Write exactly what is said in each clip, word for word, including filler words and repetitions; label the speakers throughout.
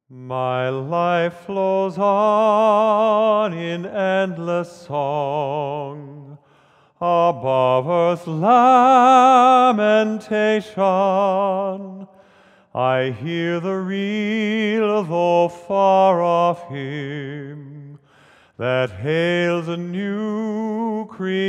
Speaker 1: My life flows on in endless song, above earth's lamentation. I hear the real, though far off hymn, that hails a new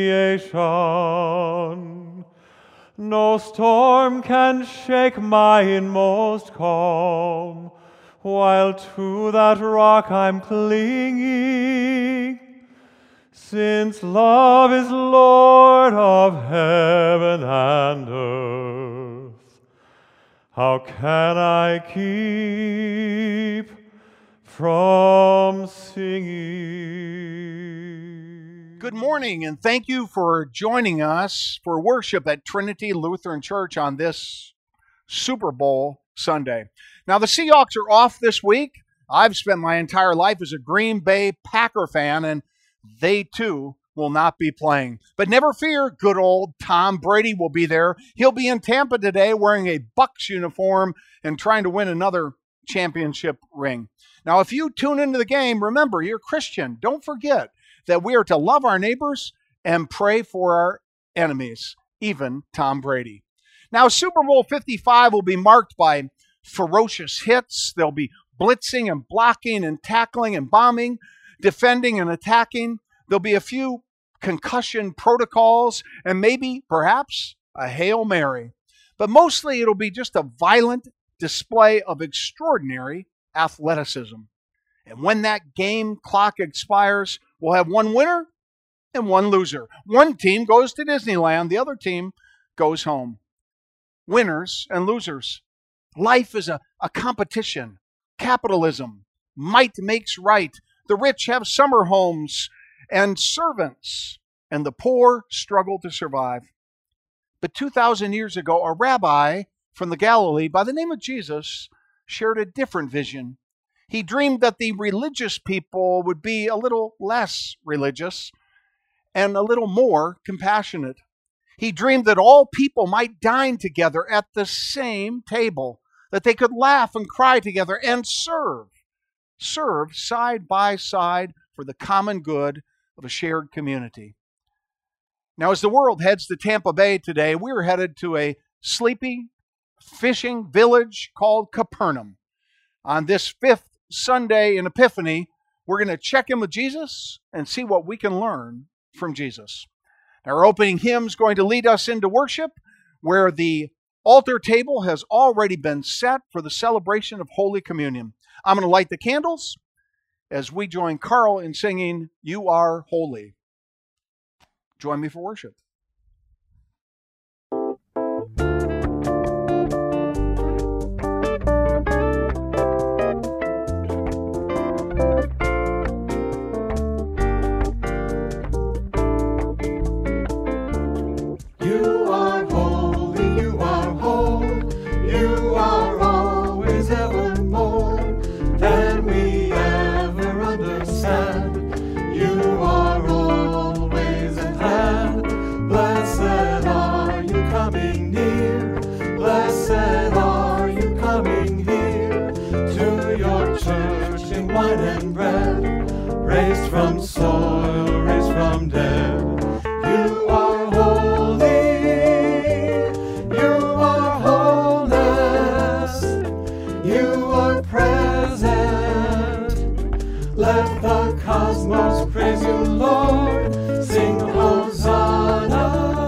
Speaker 1: creation. No storm can shake my inmost calm, while to that rock I'm clinging, since love is Lord of heaven and earth. How can I keep from singing?
Speaker 2: Good morning, and thank you for joining us for worship at Trinity Lutheran Church on this Super Bowl Sunday. Now, the Seahawks are off this week. I've spent my entire life as a Green Bay Packer fan, and they too will not be playing. But never fear, good old Tom Brady will be there. He'll be in Tampa today wearing a Bucs uniform and trying to win another championship ring. Now, if you tune into the game, remember, you're Christian. Don't forget that we are to love our neighbors and pray for our enemies, even Tom Brady. Now, Super Bowl fifty-five will be marked by ferocious hits. There'll be blitzing and blocking and tackling and bombing, defending and attacking. There'll be a few concussion protocols and maybe, perhaps, a Hail Mary. But mostly it'll be just a violent display of extraordinary athleticism. And when that game clock expires, we'll have one winner and one loser. One team goes to Disneyland, the other team goes home. Winners and losers. Life is a, a competition. Capitalism. Might makes right. The rich have summer homes and servants, and the poor struggle to survive. But two thousand years ago, a rabbi from the Galilee by the name of Jesus shared a different vision. He dreamed that the religious people would be a little less religious and a little more compassionate. He dreamed that all people might dine together at the same table, that they could laugh and cry together and serve, serve side by side for the common good of a shared community. Now, as the world heads to Tampa Bay today, we're headed to a sleepy fishing village called Capernaum. On this fifth Sunday in Epiphany, we're going to check in with Jesus and see what we can learn from Jesus. Our opening hymn is going to lead us into worship, where the altar table has already been set for the celebration of Holy Communion. I'm going to light the candles as we join Carl in singing, "You Are Holy." Join me for worship.
Speaker 1: From soil, raised from dead. You are holy, you are wholeness, you are present. Let the cosmos praise you, Lord. Sing Hosanna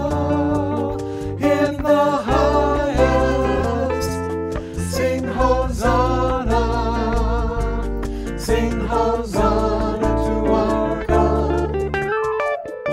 Speaker 1: in the highest. Sing Hosanna, sing Hosanna.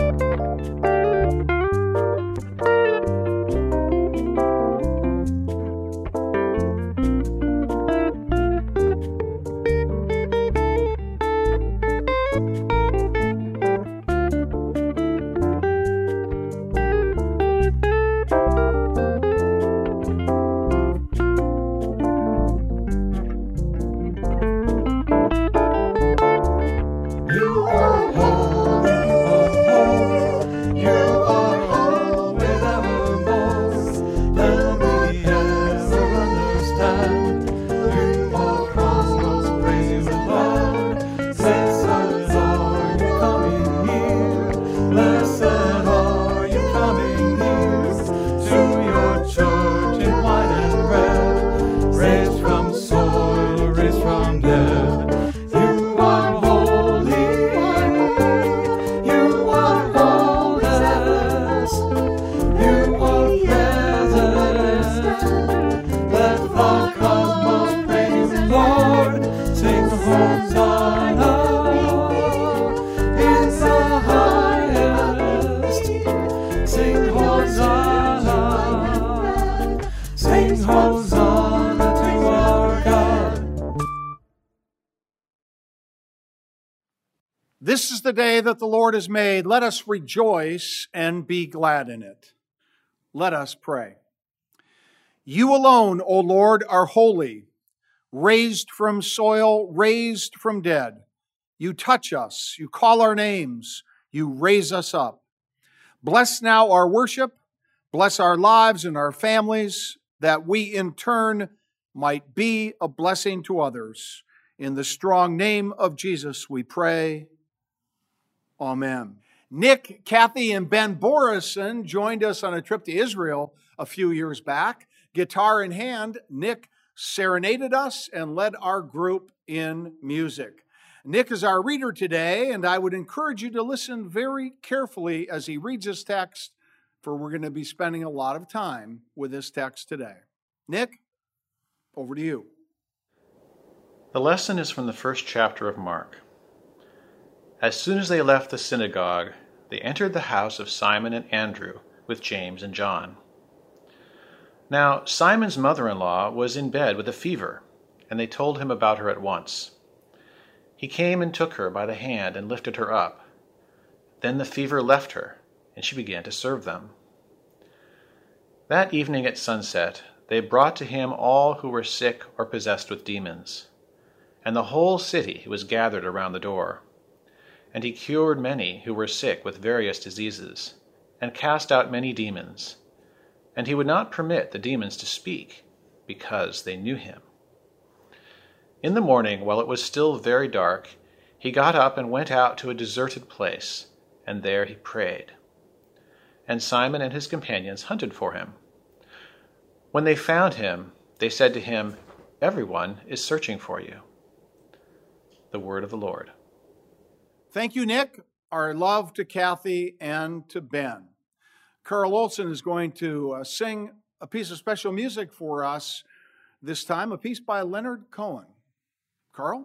Speaker 1: from dead. You are holy, you are holiness, you are present. Let the cosmos praise the Lord, sing Hosanna in the highest, sing Hosanna, sing Hosanna to our God.
Speaker 2: This is the day that the Lord has made. Let us rejoice and be glad in it. Let us pray. You alone, O Lord, are holy, raised from soil, raised from dead. You touch us, you call our names, you raise us up. Bless now our worship, bless our lives and our families, that we in turn might be a blessing to others. In the strong name of Jesus we pray. Amen. Nick, Kathy, and Ben Borison joined us on a trip to Israel a few years back. Guitar in hand, Nick serenaded us and led our group in music. Nick is our reader today, and I would encourage you to listen very carefully as he reads his text, for we're going to be spending a lot of time with this text today. Nick, over to you.
Speaker 3: The lesson is from the first chapter of Mark. As soon as they left the synagogue, they entered the house of Simon and Andrew with James and John. Now Simon's mother-in-law was in bed with a fever, and they told him about her at once. He came and took her by the hand and lifted her up. Then the fever left her, and she began to serve them. That evening at sunset, they brought to him all who were sick or possessed with demons, and the whole city was gathered around the door. And he cured many who were sick with various diseases, and cast out many demons. And he would not permit the demons to speak, because they knew him. In the morning, while it was still very dark, he got up and went out to a deserted place, and there he prayed. And Simon and his companions hunted for him. When they found him, they said to him, "Everyone is searching for you." The word of the Lord.
Speaker 2: Thank you, Nick. Our love to Kathy and to Ben. Carl Olson is going to uh, sing a piece of special music for us this time, a piece by Leonard Cohen. Carl?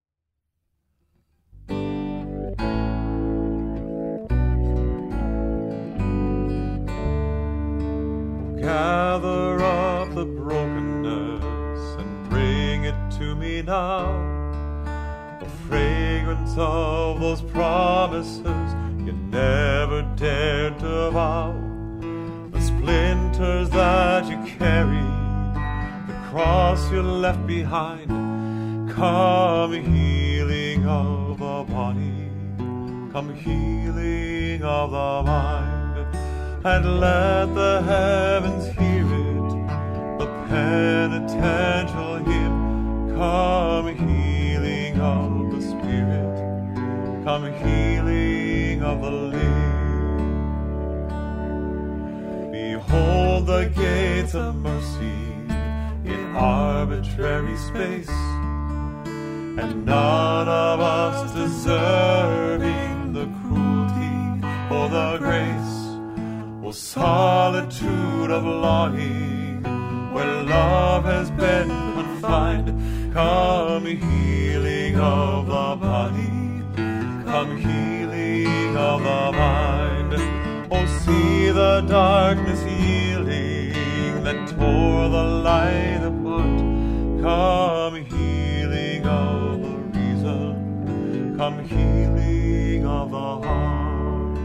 Speaker 1: Gather up the brokenness and bring it to me now. The fragrance of those promises you never dared to vow. The splinters that you carry, the cross you left behind. Come healing of the body, come healing of the mind, and let the heavens hear it, the penitential hymn. Come healing of the spirit, come healing of the limb. Behold the gates of mercy in arbitrary space, and none of us deserving the cruelty or the grace. O solitude of longing, where love has been confined, come healing of the body, come healing of the mind. Oh, see the darkness yielding that tore the light apart. Come healing of the reason, come healing of the heart.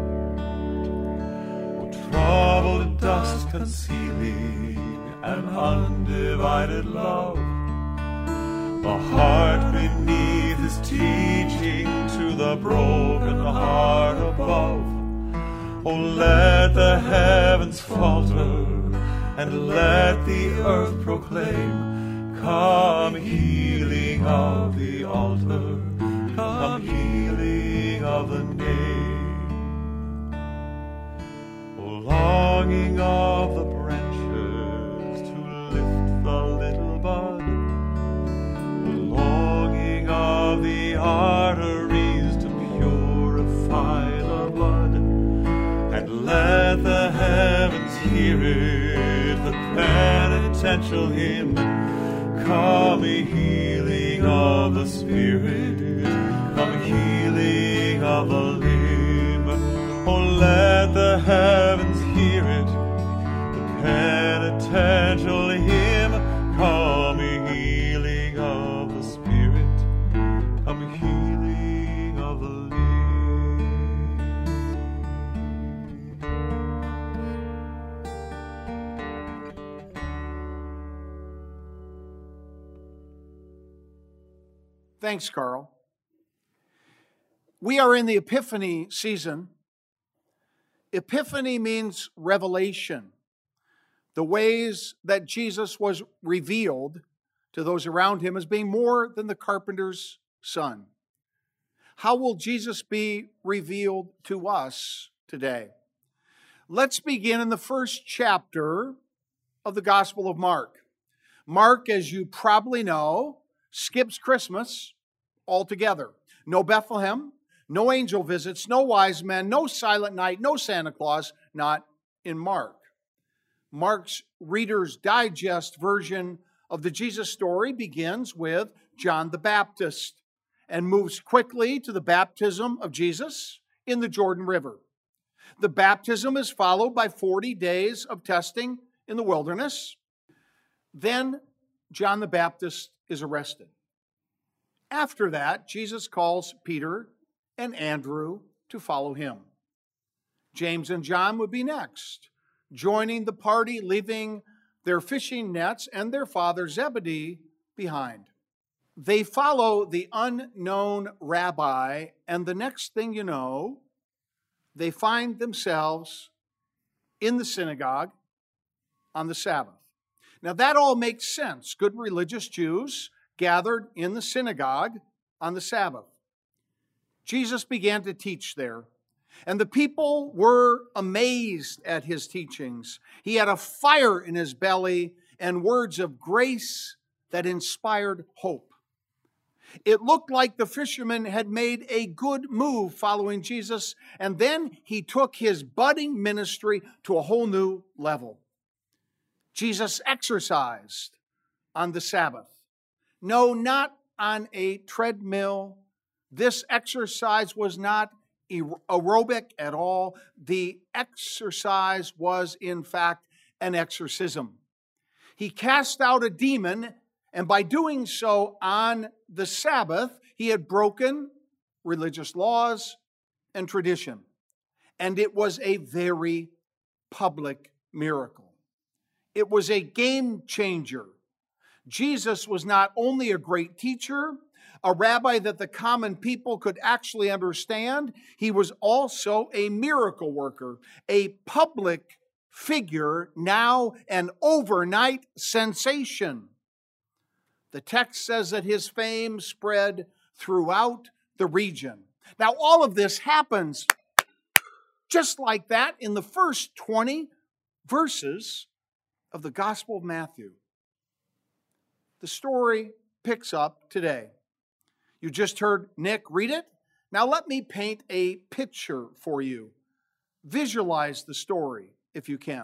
Speaker 1: Oh, troubled dust concealing an undivided love, the heart beneath is teaching to the broken heart above. Oh, let the heavens falter and let the earth proclaim, come healing of the altar, come healing of the name. Oh, longing of the branches to lift the little bud, the arteries to purify the blood, and let the heavens hear it, the penitential hymn. Come, healing of the spirit, come, healing of the limb. Oh, let the heavens hear it, the penitential hymn. Come, healing of the spirit, come, healing of the limb.
Speaker 2: Thanks, Carl. We are in the Epiphany season. Epiphany means revelation, the ways that Jesus was revealed to those around him as being more than the carpenter's son. How will Jesus be revealed to us today? Let's begin in the first chapter of the Gospel of Mark. Mark, as you probably know, skips Christmas altogether. No Bethlehem, no angel visits, no wise men, no silent night, no Santa Claus, not in Mark. Mark's Reader's Digest version of the Jesus story begins with John the Baptist and moves quickly to the baptism of Jesus in the Jordan River. The baptism is followed by forty days of testing in the wilderness. Then John the Baptist is arrested. After that, Jesus calls Peter and Andrew to follow him. James and John would be next, joining the party, leaving their fishing nets and their father Zebedee behind. They follow the unknown rabbi, and the next thing you know, they find themselves in the synagogue on the Sabbath. Now that all makes sense. Good religious Jews gathered in the synagogue on the Sabbath. Jesus began to teach there, and the people were amazed at his teachings. He had a fire in his belly and words of grace that inspired hope. It looked like the fishermen had made a good move following Jesus, and then he took his budding ministry to a whole new level. Jesus exercised on the Sabbath. No, not on a treadmill. This exercise was not aerobic at all. The exercise was, in fact, an exorcism. He cast out a demon, and by doing so on the Sabbath, he had broken religious laws and tradition. And it was a very public miracle. It was a game changer. Jesus was not only a great teacher, a rabbi that the common people could actually understand, he was also a miracle worker, a public figure, now an overnight sensation. The text says that his fame spread throughout the region. Now, all of this happens just like that in the first twenty verses of the Gospel of Matthew. The story picks up today. You just heard Nick read it. Now let me paint a picture for you. Visualize the story if you can.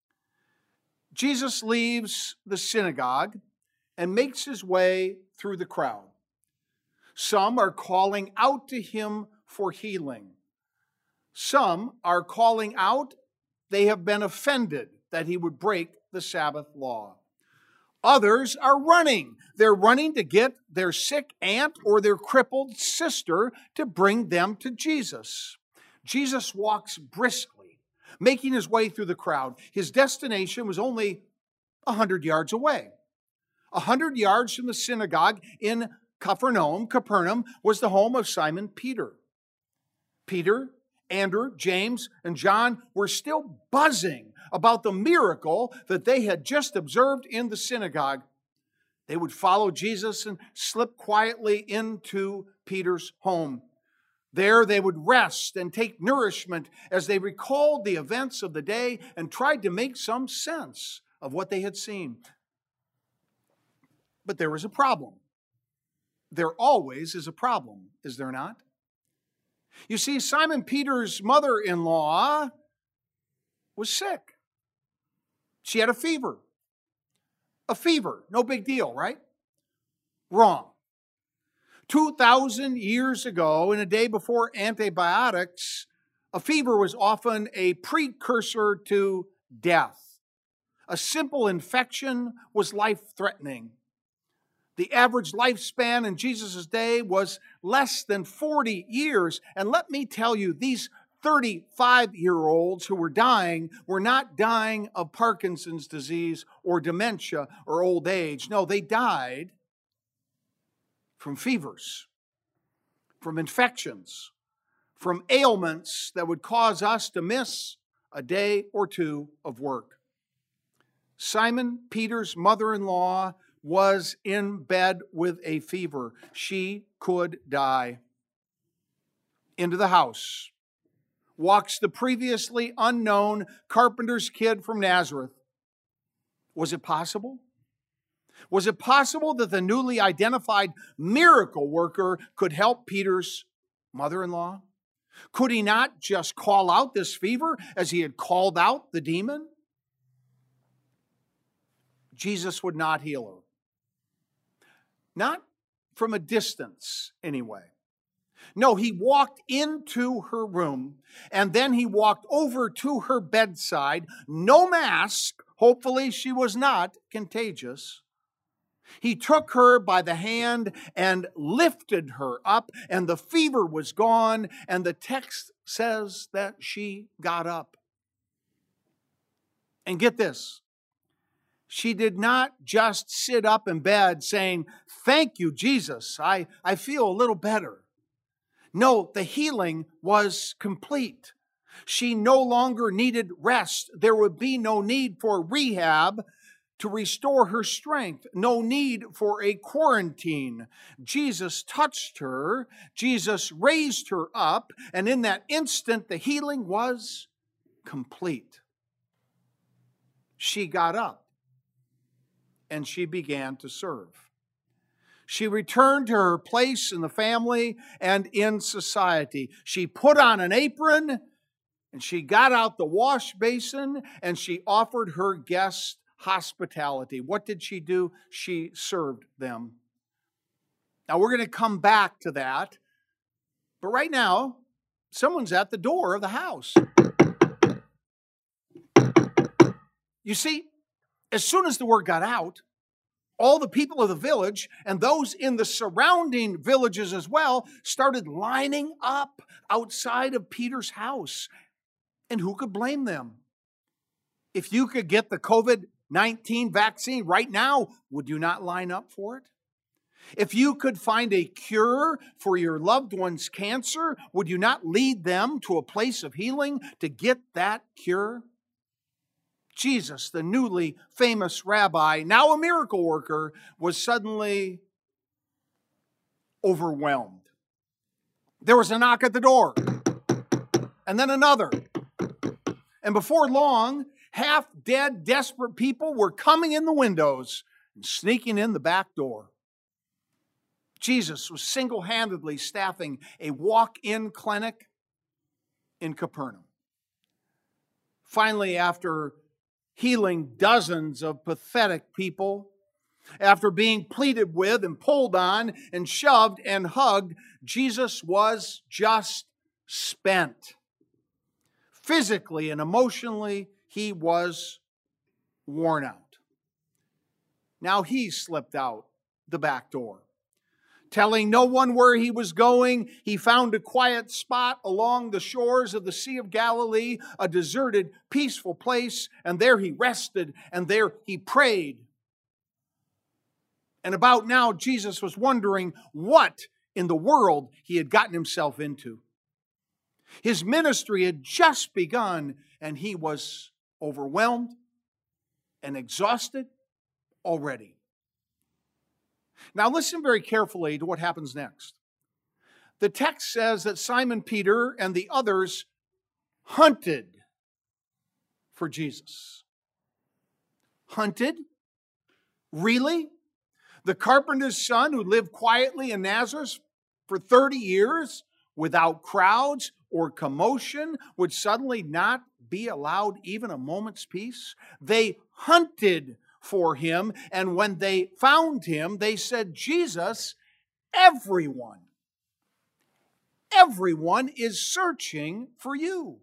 Speaker 2: Jesus leaves the synagogue and makes his way through the crowd. Some are calling out to him for healing. Some are calling out they have been offended that he would break the Sabbath law. Others are running. They're running to get their sick aunt or their crippled sister to bring them to Jesus. Jesus walks briskly, making his way through the crowd. His destination was only a hundred yards away. A hundred yards from the synagogue in Capernaum, Capernaum was the home of Simon Peter. Peter, Andrew, James, and John were still buzzing about the miracle that they had just observed in the synagogue. They would follow Jesus and slip quietly into Peter's home. There they would rest and take nourishment as they recalled the events of the day and tried to make some sense of what they had seen. But there was a problem. there always is a problem, is there not? You see, Simon Peter's mother-in-law was sick. She had a fever. A fever, no big deal, right? Wrong. two thousand years ago, in a day before antibiotics, a fever was often a precursor to death. A simple infection was life-threatening. The average lifespan in Jesus' day was less than forty years. And let me tell you, these thirty-five-year-olds who were dying were not dying of Parkinson's disease or dementia or old age. No, they died from fevers, from infections, from ailments that would cause us to miss a day or two of work. Simon Peter's mother-in-law was in bed with a fever. She could die. Into the house walks the previously unknown carpenter's kid from Nazareth. Was it possible? Was it possible that the newly identified miracle worker could help Peter's mother-in-law? Could he not just call out this fever as he had called out the demon? Jesus would not heal her. Not from a distance, anyway. No, he walked into her room, and then he walked over to her bedside. No mask. Hopefully she was not contagious. He took her by the hand and lifted her up, and the fever was gone, and the text says that she got up. And get this. She did not just sit up in bed saying, "Thank you, Jesus, I, I feel a little better." No, the healing was complete. She no longer needed rest. There would be no need for rehab to restore her strength. No need for a quarantine. Jesus touched her. Jesus raised her up. And in that instant, the healing was complete. She got up and she began to serve. She returned to her place in the family and in society. She put on an apron and she got out the wash basin and she offered her guests hospitality. What did she do? She served them. Now we're going to come back to that. But right now, someone's at the door of the house. You see, as soon as the word got out, all the people of the village and those in the surrounding villages as well started lining up outside of Peter's house. And who could blame them? If you could get the COVID nineteen vaccine right now, would you not line up for it? If you could find a cure for your loved one's cancer, would you not lead them to a place of healing to get that cure? Jesus, the newly famous rabbi, now a miracle worker, was suddenly overwhelmed. There was a knock at the door, and then another. And before long, half-dead, desperate people were coming in the windows and sneaking in the back door. Jesus was single-handedly staffing a walk-in clinic in Capernaum. Finally, after healing dozens of pathetic people, after being pleaded with and pulled on and shoved and hugged, Jesus was just spent. Physically and emotionally, he was worn out. Now he slipped out the back door. Telling no one where he was going, he found a quiet spot along the shores of the Sea of Galilee, a deserted, peaceful place, and there he rested, and there he prayed. And about now, Jesus was wondering what in the world he had gotten himself into. His ministry had just begun, and he was overwhelmed and exhausted already. Now listen very carefully to what happens next. The text says that Simon Peter and the others hunted for Jesus. Hunted? Really? The carpenter's son who lived quietly in Nazareth for thirty years without crowds or commotion would suddenly not be allowed even a moment's peace. They hunted for him, and when they found him, they said, Jesus, everyone, everyone is searching for you.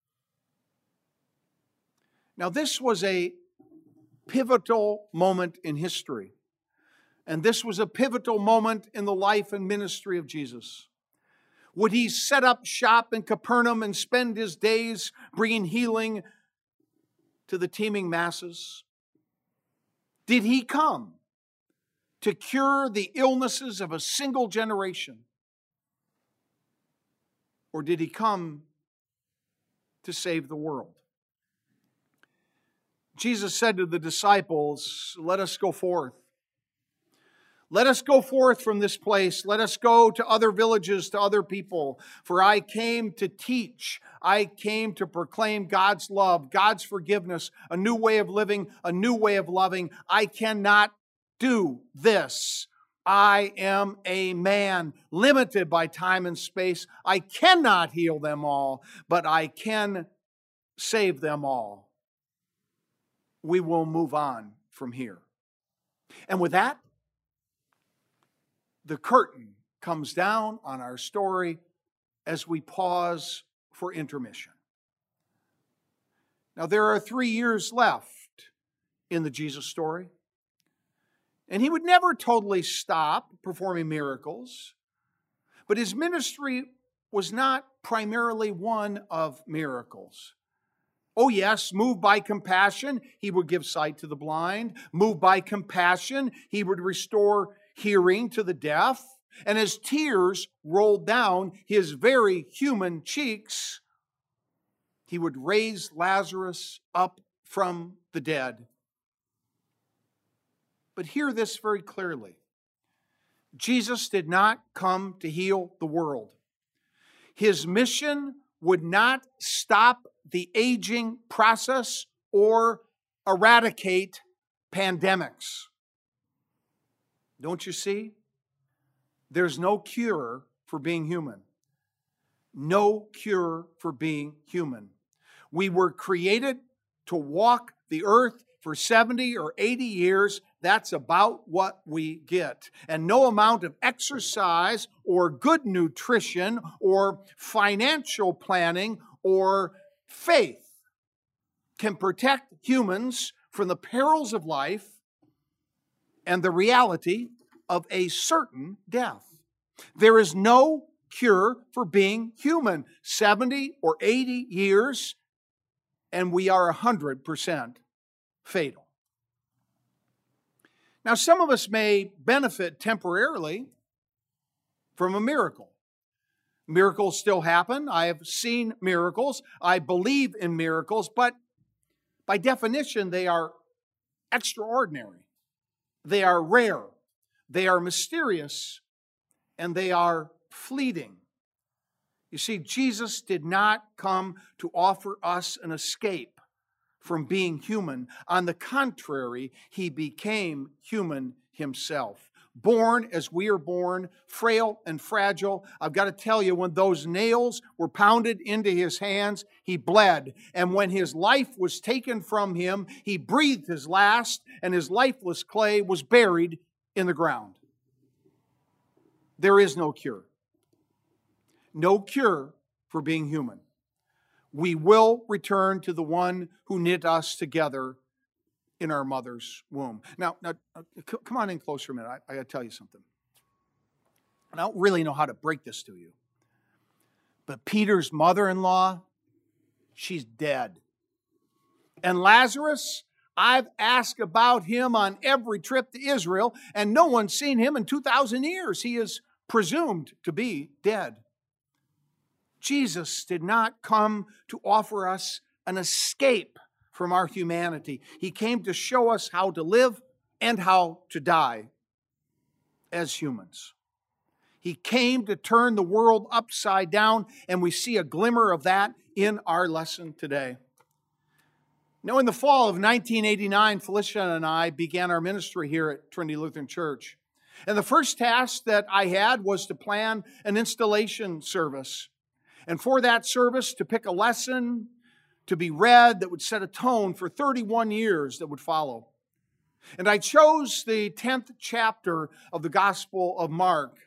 Speaker 2: Now, this was a pivotal moment in history. And this was a pivotal moment in the life and ministry of Jesus. Would he set up shop in Capernaum and spend his days bringing healing to the teeming masses? Did he come to cure the illnesses of a single generation? Or did he come to save the world? Jesus said to the disciples, let us go forth. Let us go forth from this place. Let us go to other villages, to other people. For I came to teach. I came to proclaim God's love, God's forgiveness, a new way of living, a new way of loving. I cannot do this. I am a man limited by time and space. I cannot heal them all, but I can save them all. We will move on from here. And with that, the curtain comes down on our story as we pause for intermission. Now, there are three years left in the Jesus story, and he would never totally stop performing miracles, but his ministry was not primarily one of miracles. Oh yes, moved by compassion, he would give sight to the blind. Moved by compassion, he would restore hearing to the deaf. And as tears rolled down his very human cheeks, he would raise Lazarus up from the dead. But hear this very clearly. Jesus did not come to heal the world. His mission would not stop the aging process or eradicate pandemics. Don't you see? There's no cure for being human. No cure for being human. We were created to walk the earth for seventy or eighty years. That's about what we get. And no amount of exercise or good nutrition or financial planning or faith can protect humans from the perils of life and the reality of a certain death. There is no cure for being human. seventy or eighty years, and we are one hundred percent fatal. Now, some of us may benefit temporarily from a miracle. Miracles still happen. I have seen miracles. I believe in miracles, but by definition, they are extraordinary. They are rare. They are mysterious. And they are fleeting. You see, Jesus did not come to offer us an escape from being human. On the contrary, he became human himself. Born as we are born, frail and fragile. I've got to tell you, when those nails were pounded into his hands, he bled. And when his life was taken from him, he breathed his last, and his lifeless clay was buried in the ground. There is no cure. No cure for being human. We will return to the one who knit us together in our mother's womb. Now, now come on in closer a minute. I, I got to tell you something. I don't really know how to break this to you. But Peter's mother-in-law, she's dead. And Lazarus, I've asked about him on every trip to Israel, and no one's seen him in two thousand years. He is presumed to be dead. Jesus did not come to offer us an escape from our humanity. He came to show us how to live and how to die as humans. He came to turn the world upside down, and we see a glimmer of that in our lesson today. Now, in the fall of nineteen eighty-nine, Felicia and I began our ministry here at Trinity Lutheran Church. And the first task that I had was to plan an installation service. And for that service, to pick a lesson to be read that would set a tone for thirty-one years that would follow. And I chose the tenth chapter of the Gospel of Mark.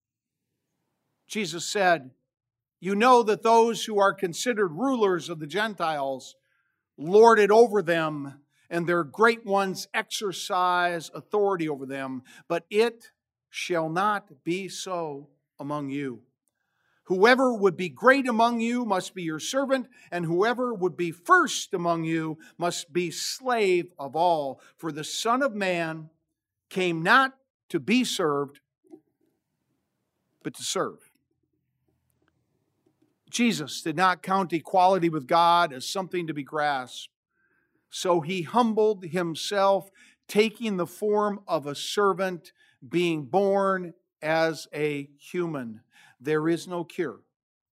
Speaker 2: Jesus said, "You know that those who are considered rulers of the Gentiles lord it over them, and their great ones exercise authority over them. But it shall not be so among you. Whoever would be great among you must be your servant, and whoever would be first among you must be slave of all. For the Son of Man came not to be served, but to serve." Jesus did not count equality with God as something to be grasped. So he humbled himself, taking the form of a servant, being born as a human. There is no cure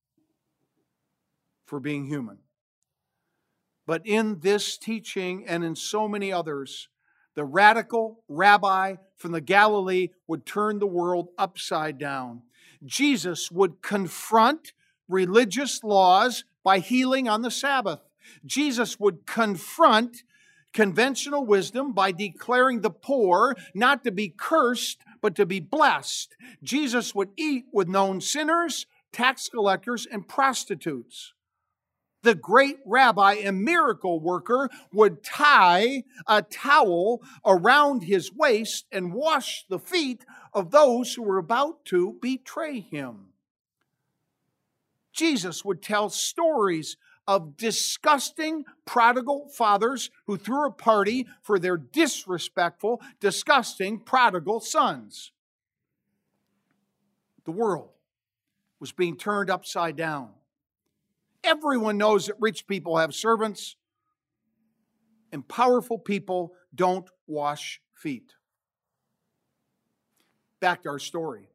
Speaker 2: for being human. But in this teaching and in so many others, the radical rabbi from the Galilee would turn the world upside down. Jesus would confront religious laws by healing on the Sabbath. Jesus would confront conventional wisdom by declaring the poor not to be cursed, but to be blessed. Jesus would eat with known sinners, tax collectors, and prostitutes. The great rabbi and miracle worker would tie a towel around his waist and wash the feet of those who were about to betray him. Jesus would tell stories of disgusting prodigal fathers who threw a party for their disrespectful, disgusting prodigal sons. The world was being turned upside down. Everyone knows that rich people have servants, and powerful people don't wash feet. Back to our story.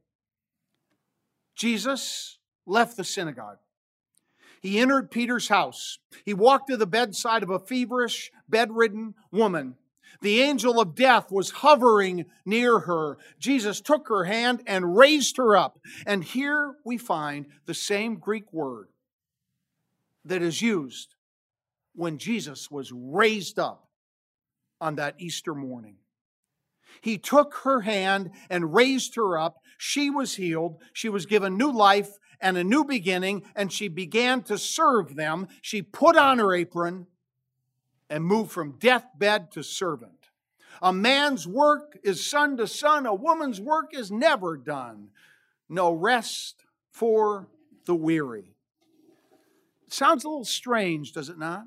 Speaker 2: Jesus left the synagogue. He entered Peter's house. He walked to the bedside of a feverish, bedridden woman. The angel of death was hovering near her. Jesus took her hand and raised her up. And here we find the same Greek word that is used when Jesus was raised up on that Easter morning. He took her hand and raised her up. She was healed. She was given new life and a new beginning, and she began to serve them. She put on her apron and moved from deathbed to servant. A man's work is son to son. A woman's work is never done. No rest for the weary. It sounds a little strange, does it not?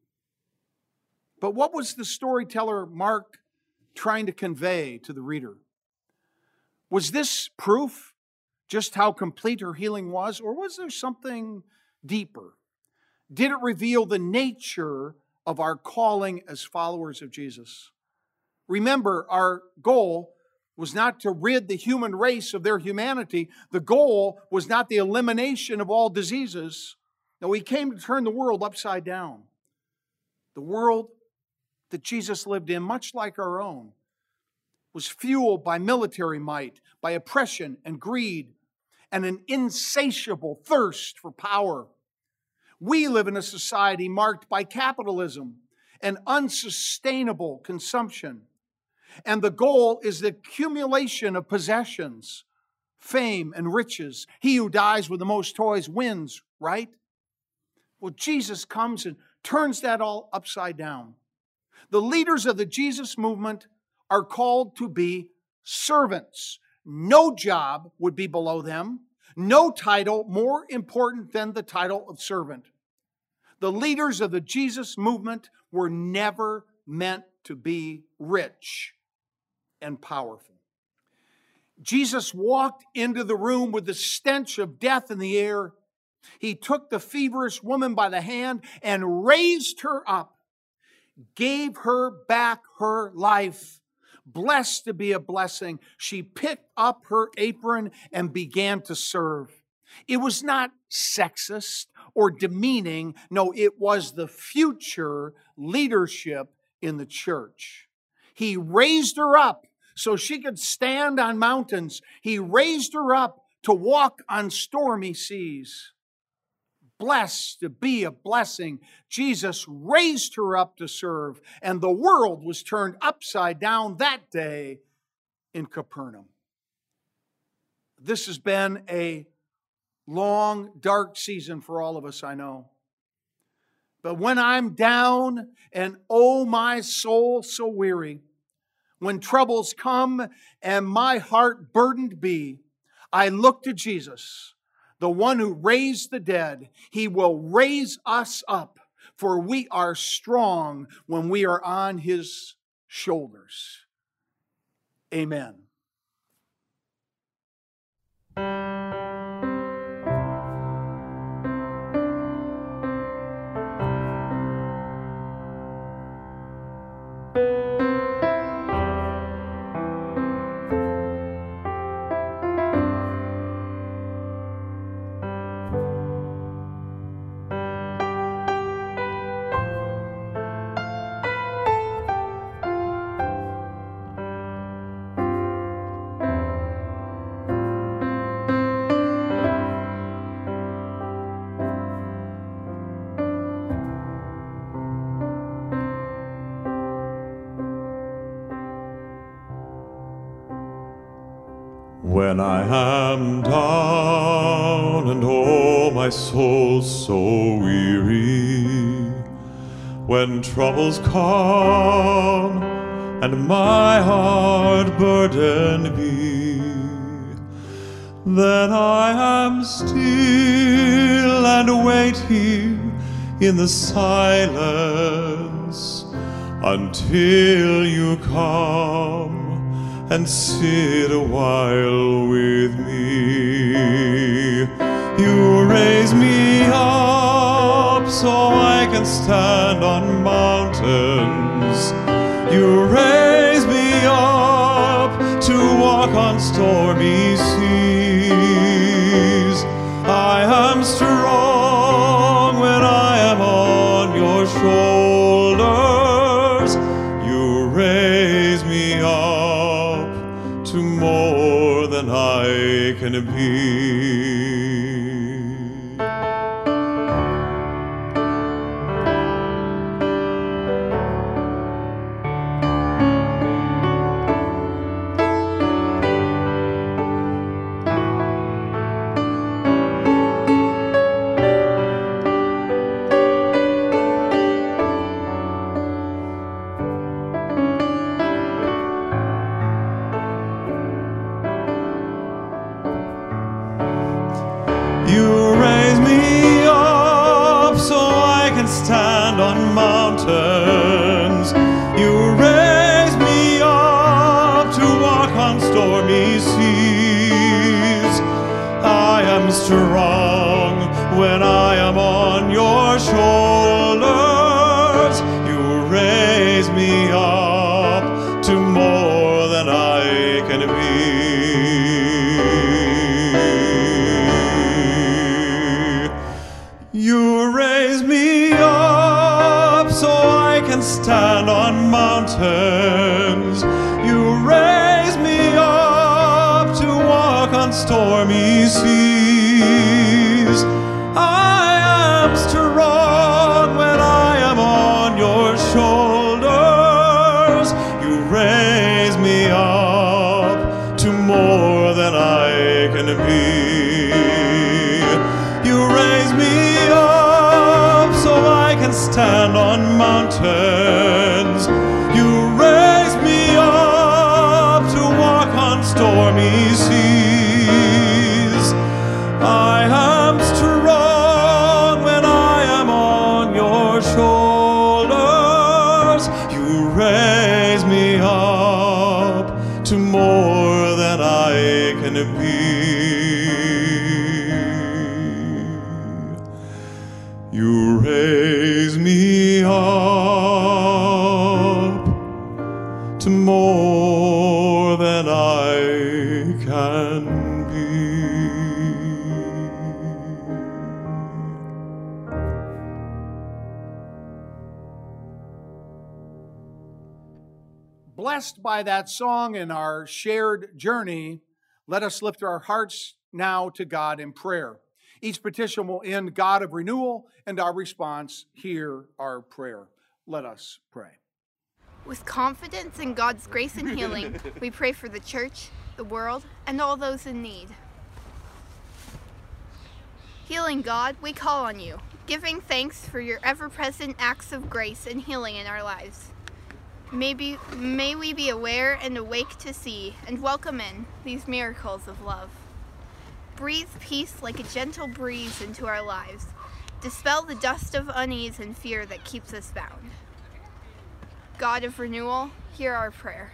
Speaker 2: But what was the storyteller Mark trying to convey to the reader? Was this proof just how complete her healing was, or was there something deeper? Did it reveal the nature of our calling as followers of Jesus? Remember, our goal was not to rid the human race of their humanity. The goal was not the elimination of all diseases. No, He came to turn the world upside down. The world that Jesus lived in, much like our own, was fueled by military might, by oppression and greed, and an insatiable thirst for power. We live in a society marked by capitalism and unsustainable consumption. And the goal is the accumulation of possessions, fame, and riches. He who dies with the most toys wins, right? Well, Jesus comes and turns that all upside down. The leaders of the Jesus movement are called to be servants. No job would be below them. No title more important than the title of servant. The leaders of the Jesus movement were never meant to be rich and powerful. Jesus walked into the room with the stench of death in the air. He took the feverish woman by the hand and raised her up, gave her back her life. Blessed to be a blessing, she picked up her apron and began to serve. It was not sexist or demeaning. No, it was the future leadership in the church. He raised her up so she could stand on mountains. He raised her up to walk on stormy seas. Blessed to be a blessing. Jesus raised her up to serve, and the world was turned upside down that day in Capernaum. This has been a long, dark season for all of us, I know. But when I'm down and oh, my soul so weary, when troubles come and my heart burdened be, I look to Jesus, the one who raised the dead. He will raise us up, for we are strong when we are on His shoulders. Amen.
Speaker 1: When I am down and oh, my soul so weary, when troubles come and my heart burden be, then I am still and wait here in the silence until you come and sit a while with me. You raise me up so I can stand on mountains. You raise me up to walk on stormy seas. I am strong when I am on your shoulders. You raise me up to more than I can be. You raise me up so I can stand on mountains. You raise me up to walk on stormy seas. I am strong when I am on your shoulders. You raise me up to more than I can be. You raise me up so I can stand on mountains. You raise me up to walk on stormy seas. I am strong when I am on your shoulders. You raise me up to more than I can be. You raise me up so I can stand on mountains. You raise me up to walk on stormy seas. I am strong when I am on your shoulders. You raise me up to more than I can be. You raise me up
Speaker 2: blessed by that song and our shared journey, let us lift our hearts now to God in prayer. Each petition will end, God of renewal, and our response, hear our prayer. Let us pray.
Speaker 4: With confidence in God's grace and healing, we pray for the church, the world, and all those in need. Healing God, we call on you, giving thanks for your ever-present acts of grace and healing in our lives. May, be, may we be aware and awake to see and welcome in these miracles of love. Breathe peace like a gentle breeze into our lives. Dispel the dust of unease and fear that keeps us bound. God of renewal, hear our prayer.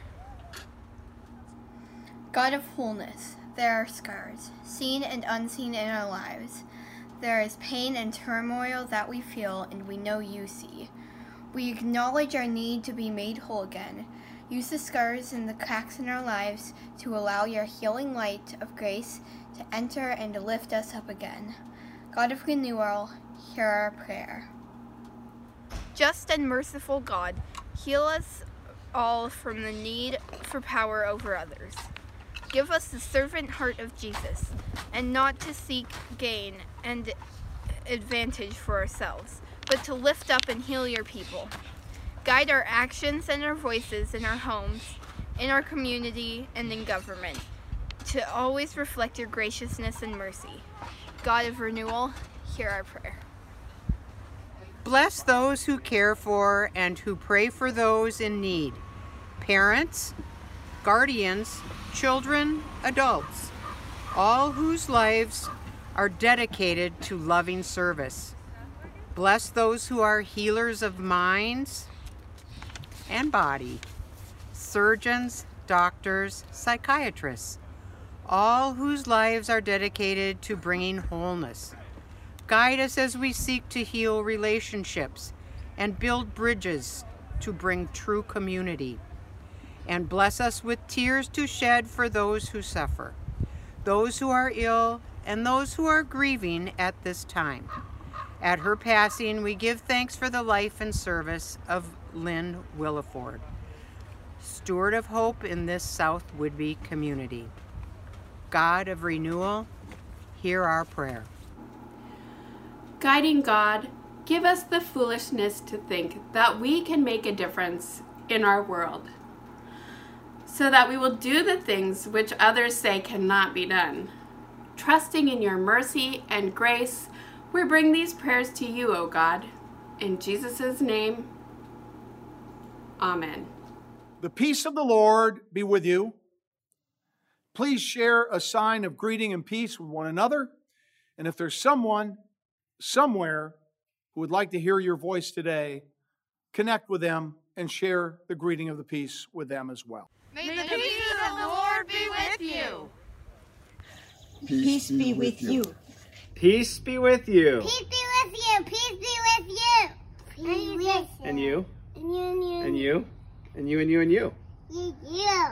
Speaker 5: God of wholeness, there are scars, seen and unseen in our lives. There is pain and turmoil that we feel and we know you see. We acknowledge our need to be made whole again. Use the scars and the cracks in our lives to allow your healing light of grace to enter and to lift us up again. God of renewal, hear our prayer.
Speaker 4: Just and merciful God, heal us all from the need for power over others. Give us the servant heart of Jesus, and not to seek gain and advantage for ourselves, but to lift up and heal your people. Guide our actions and our voices in our homes, in our community, and in government, to always reflect your graciousness and mercy. God of renewal, hear our prayer.
Speaker 6: Bless those who care for and who pray for those in need. Parents, guardians, children, adults, all whose lives are dedicated to loving service. Bless those who are healers of minds and body, surgeons, doctors, psychiatrists, all whose lives are dedicated to bringing wholeness. Guide us as we seek to heal relationships and build bridges to bring true community. And bless us with tears to shed for those who suffer, those who are ill, and those who are grieving at this time. At her passing, we give thanks for the life and service of Lynn Williford, steward of hope in this South Whidbey community. God of renewal, hear our prayer.
Speaker 7: Guiding God, give us the foolishness to think that we can make a difference in our world, so that we will do the things which others say cannot be done. Trusting in your mercy and grace, we bring these prayers to you, O God. In Jesus' name, amen.
Speaker 2: The peace of the Lord be with you. Please share a sign of greeting and peace with one another. And if there's someone somewhere who would like to hear your voice today, connect with them and share the greeting of the peace with them as well.
Speaker 4: May the peace of the Lord be with you.
Speaker 8: Peace be with you.
Speaker 9: Peace be with you.
Speaker 10: Peace be with you. Peace be with you. Peace be with you.
Speaker 9: And you.
Speaker 10: And you and you.
Speaker 9: And you. And you and you and you.
Speaker 10: You. you.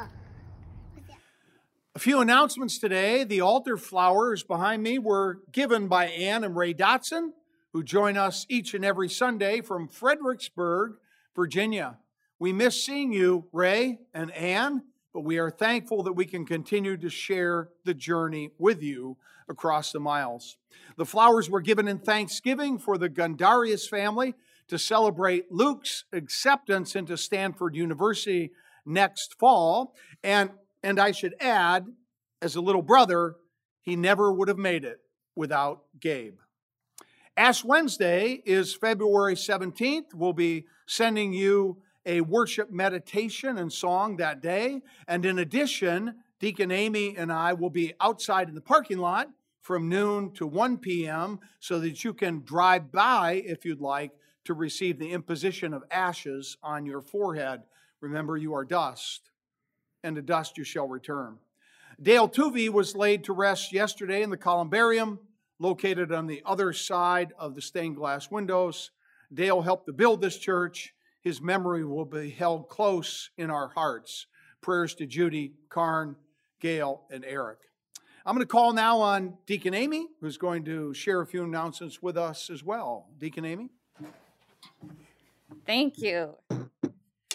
Speaker 2: A few announcements today. The altar flowers behind me were given by Ann and Ray Dotson, who join us each and every Sunday from Fredericksburg, Virginia. We miss seeing you, Ray and Ann, but we are thankful that we can continue to share the journey with you across the miles. The flowers were given in thanksgiving for the Gundarius family to celebrate Luke's acceptance into Stanford University next fall. And, and I should add, as a little brother, he never would have made it without Gabe. Ash Wednesday is February seventeenth. We'll be sending you a worship meditation and song that day. And in addition, Deacon Amy and I will be outside in the parking lot from noon to one p.m. so that you can drive by, if you'd like, to receive the imposition of ashes on your forehead. Remember, you are dust, and to dust you shall return. Dale Tuvey was laid to rest yesterday in the columbarium located on the other side of the stained glass windows. Dale helped to build this church. His memory will be held close in our hearts. Prayers to Judy, Karn, Gail, and Eric. I'm going to call now on Deacon Amy, who's going to share a few announcements with us as well. Deacon Amy?
Speaker 11: Thank you.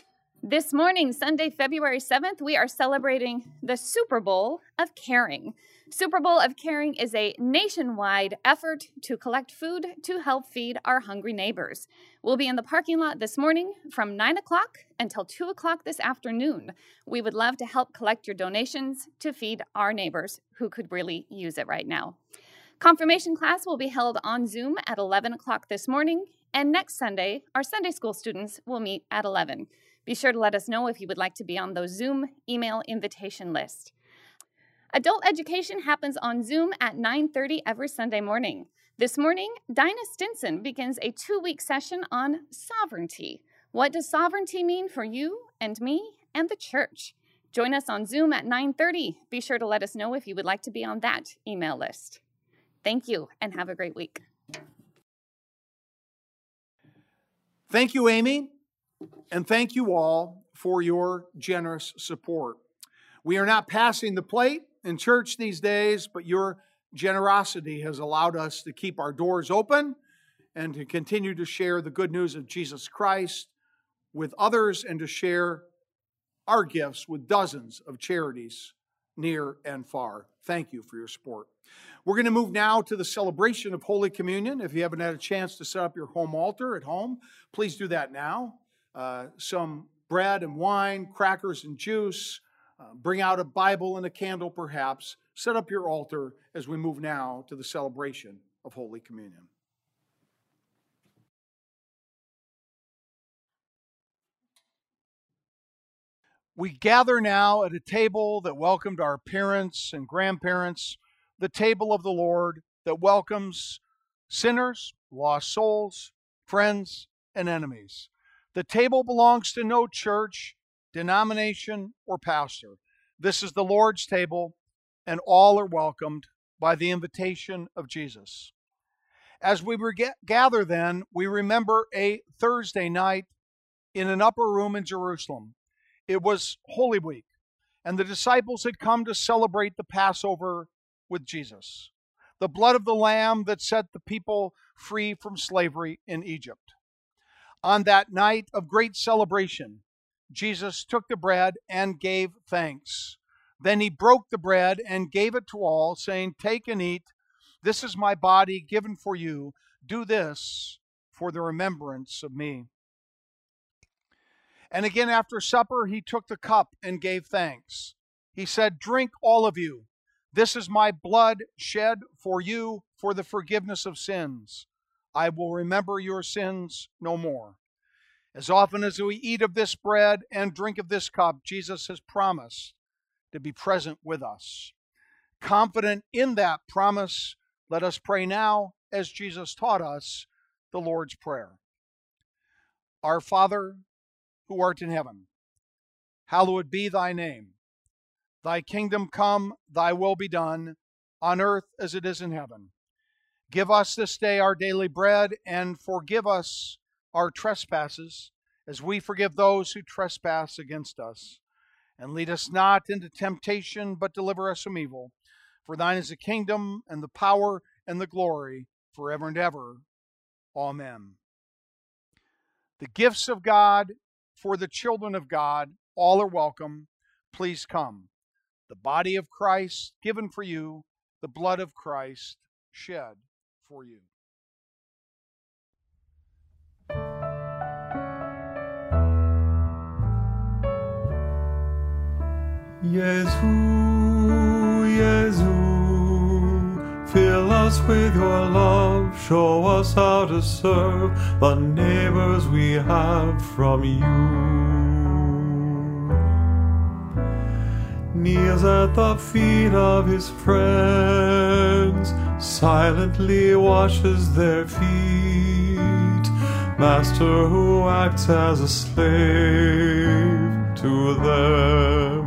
Speaker 11: This morning, Sunday, February seventh, we are celebrating the Super Bowl of Caring. Super Bowl of Caring is a nationwide effort to collect food to help feed our hungry neighbors. We'll be in the parking lot this morning from nine o'clock until two o'clock this afternoon. We would love to help collect your donations to feed our neighbors who could really use it right now. Confirmation class will be held on Zoom at eleven o'clock this morning, and next Sunday, our Sunday school students will meet at eleven. Be sure to let us know if you would like to be on those Zoom email invitation list. Adult education happens on Zoom at nine thirty every Sunday morning. This morning, Dinah Stinson begins a two-week session on sovereignty. What does sovereignty mean for you and me and the church? Join us on Zoom at nine thirty. Be sure to let us know if you would like to be on that email list. Thank you, and have a great week.
Speaker 2: Thank you, Amy. And thank you all for your generous support. We are not passing the plate in church these days, but your generosity has allowed us to keep our doors open and to continue to share the good news of Jesus Christ with others and to share our gifts with dozens of charities near and far. Thank you for your support. We're going to move now to the celebration of Holy Communion. If you haven't had a chance to set up your home altar at home, please do that now. Uh, some bread and wine, crackers and juice. Uh, bring out a Bible and a candle, perhaps. Set up your altar as we move now to the celebration of Holy Communion. We gather now at a table that welcomed our parents and grandparents, the table of the Lord that welcomes sinners, lost souls, friends, and enemies. The table belongs to no church, denomination, or pastor. This is the Lord's table, and all are welcomed by the invitation of Jesus. As we gather then, we remember a Thursday night in an upper room in Jerusalem. It was Holy Week, and the disciples had come to celebrate the Passover with Jesus, the blood of the Lamb that set the people free from slavery in Egypt. On that night of great celebration, Jesus took the bread and gave thanks. Then he broke the bread and gave it to all, saying, "Take and eat. This is my body given for you. Do this for the remembrance of me." And again after supper, he took the cup and gave thanks. He said, "Drink all of you. This is my blood shed for you for the forgiveness of sins. I will remember your sins no more." As often as we eat of this bread and drink of this cup, Jesus has promised to be present with us. Confident in that promise, let us pray now as Jesus taught us the Lord's Prayer. Our Father, who art in heaven, hallowed be thy name. Thy kingdom come, thy will be done, on earth as it is in heaven. Give us this day our daily bread, and forgive us our trespasses, as we forgive those who trespass against us. And lead us not into temptation, but deliver us from evil. For thine is the kingdom, and the power, and the glory, forever and ever. Amen. The gifts of God for the children of God, all are welcome. Please come. The body of Christ given for you, the blood of Christ shed for you.
Speaker 1: Jesu, Jesu, fill us with your love, show us how to serve the neighbors we have from you. Kneels at the feet of his friends, silently washes their feet, Master who acts as a slave to them.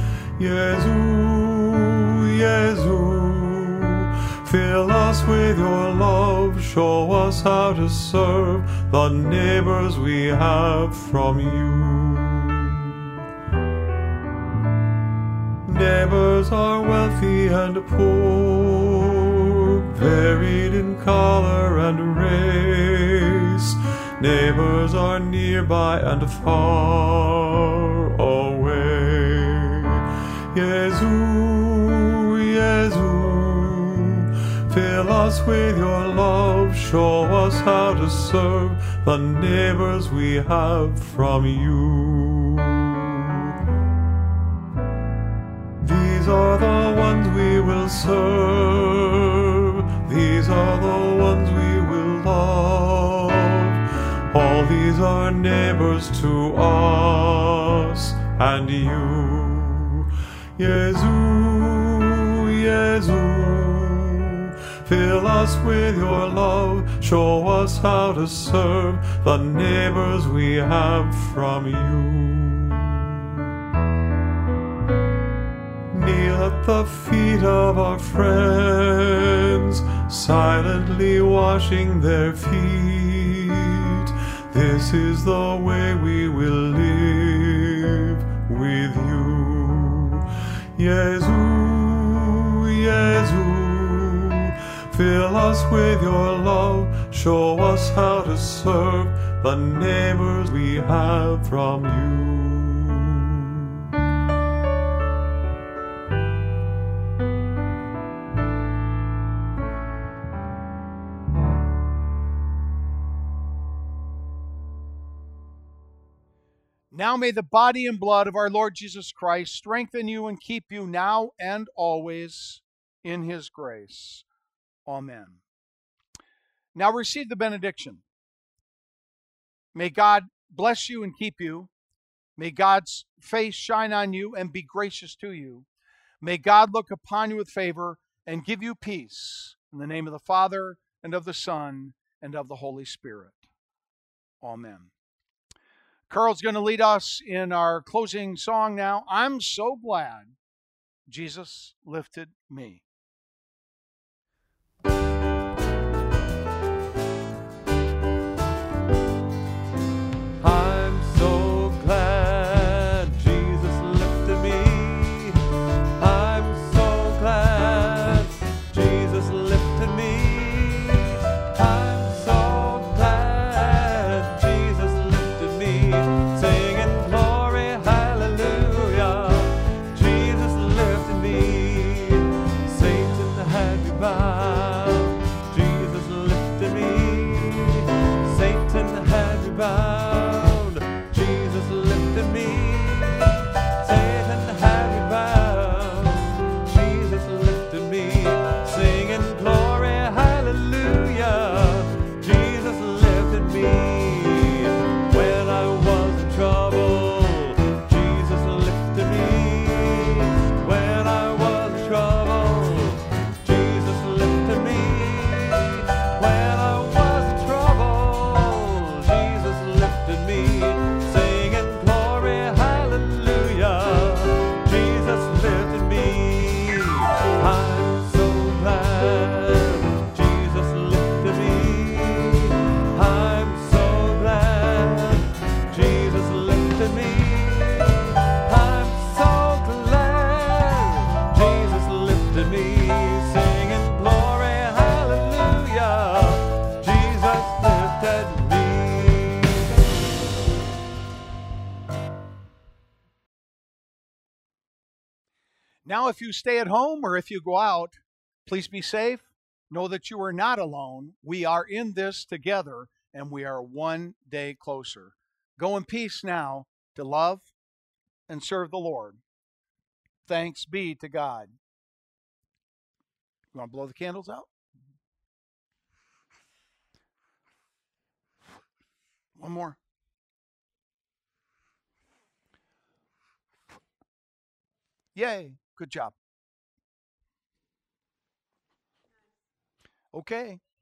Speaker 1: Jesu, Jesu, fill us with your love, show us how to serve the neighbors we have from you. Neighbors are wealthy and poor, varied in color and race, Neighbors are nearby and far away. Jesu, Jesu, fill us with your love. Show us how to serve the neighbors we have from you. These are the ones we will serve. These are the ones we will love. All these are neighbors to us and you. Jesu, Jesu, fill us with your love. Show us how to serve the neighbors we have from you. Kneel at the feet of our friends, silently washing their feet. This is the way we will live with you. Jesu, Jesu, fill us with your love. Show us how to serve the neighbors we have from you.
Speaker 2: Now may the body and blood of our Lord Jesus Christ strengthen you and keep you now and always in his grace. Amen. Now receive the benediction. May God bless you and keep you. May God's face shine on you and be gracious to you. May God look upon you with favor and give you peace. In the name of the Father, and of the Son, and of the Holy Spirit. Amen. Carl's going to lead us in our closing song now. I'm so glad Jesus lifted me.
Speaker 1: I'm so glad Jesus lifted me. I'm so glad Jesus lifted me. I'm so glad Jesus lifted me. Singing glory, hallelujah. Jesus lifted me. Satan had me bound. Jesus lifted me. Satan had me bound.
Speaker 2: Now, if you stay at home or if you go out, please be safe. Know that you are not alone. We are in this together, and we are one day closer. Go in peace now to love and serve the Lord. Thanks be to God. You want to blow the candles out? One more. Yay. Good job. Okay.